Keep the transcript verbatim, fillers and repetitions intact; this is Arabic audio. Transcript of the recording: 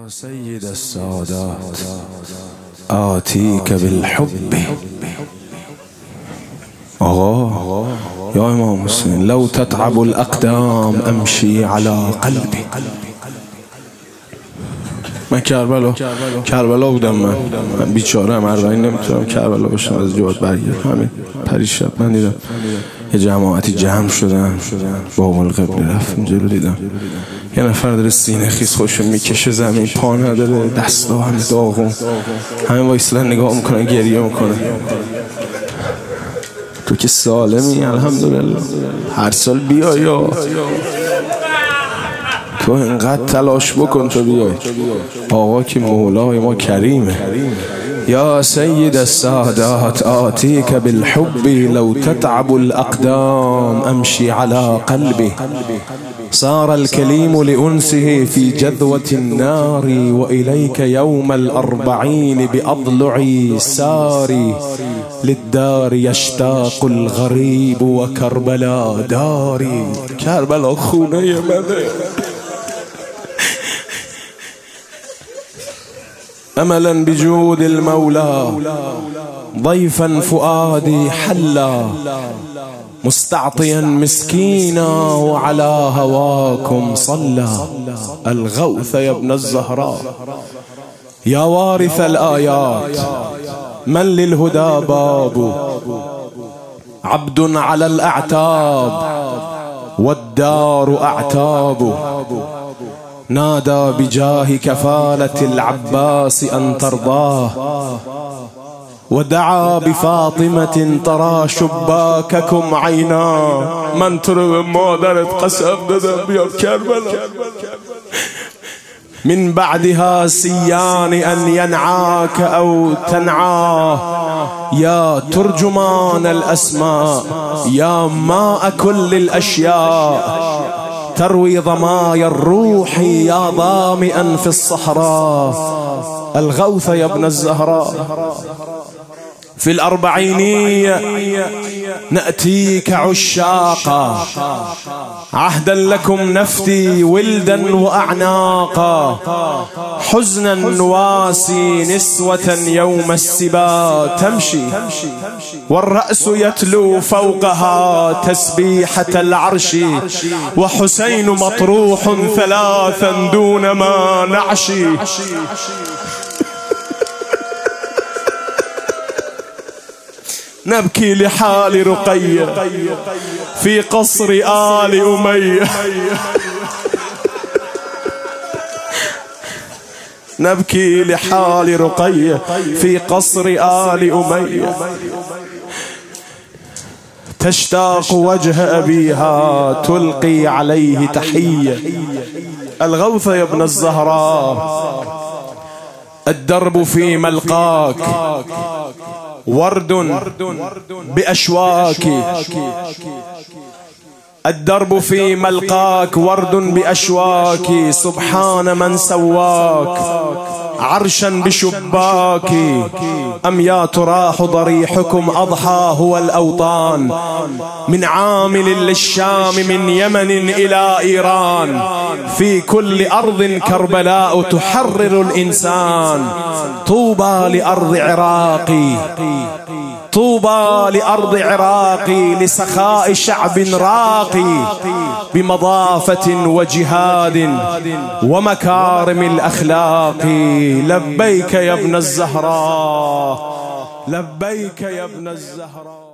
سيد السادات آتيك بالحب. آغا يا إمام حسین لو تتعب الأقدام أمشي على قلبي. من کربلا کربلا بودم، من من بیچاره مردانی نمیتونم کربلا باشم، از جواد برگرد. همین پریشب من دیدم یه جماعتی جمع شدن، باب القبله رفتم جلو، دیدم یه نفر داره سینه خیز خوشو میکشه زمین، پا نداره، دستا همه داغون، همه وایسادن نگاه میکنن، گریه میکنن. تو که سالمی الحمدلله، هر سال بیا، یا تو اینقدر تلاش بکن تو بیای. آقا که مولای ما کریمه. یا سید السادات آتیک بالحب لو تتعب الأقدام أمشي على قلبي. صار الكليم لأنسه في جذوة النار وإليك يوم الأربعين بأضلعي ساري. للدار يشتاق الغريب وكربلا داري. كربلا خونه منه. أملا بجود المولى ضيفا فؤادي حلا مستعطيا مسكينا وعلى هواكم صلى. الغوث يا ابن الزهراء يا وارث الآيات من للهدى باب. عبد على الأعتاب والدار أعتاب. نادى بجاه كفالة العباس أن ترضاه ودعا بفاطمة ترى شباككم عينا. من ترى مادرت قسم دادم يا كربلا. من بعدها سيان أن ينعاك أو تنعاه. يا ترجمان الأسماء يا ماء كل الأشياء. تروي ضمايا الروح يا ظامئا في الصحراء. الغوث يا ابن الزهراء. في الأربعينية نأتيك عشاقا عهدا لكم نفتي ولدا وأعناقا. حزنا نواسي نسوة يوم السبا تمشي والرأس يتلو فوقها تسبيحة العرش. وحسين مطروح ثلاثا دون ما نعشي. نبكي لحال رقية في قصر آل أمية. نبكي لحال رقية في قصر آل أمية. تشتاق وجه أبيها تلقي عليه تحية. الغوث يا ابن الزهراء الدرب في ملقاك ورد بأشواك. الدرب في ملقاك ورد بأشواك. سبحان من سواك عرشا بشباك. أم يا تراح ضريحكم أضحى هو الأوطان. من عامل للشام من يمن إلى إيران. في كل أرض كربلاء تحرر الإنسان. طوبى لأرض عراقي طوبى لأرض عراقي لسخاء شعب راقي بمضافة وجهاد ومكارم الأخلاق. لبيك يا ابن الزهراء لبيك يا ابن الزهراء.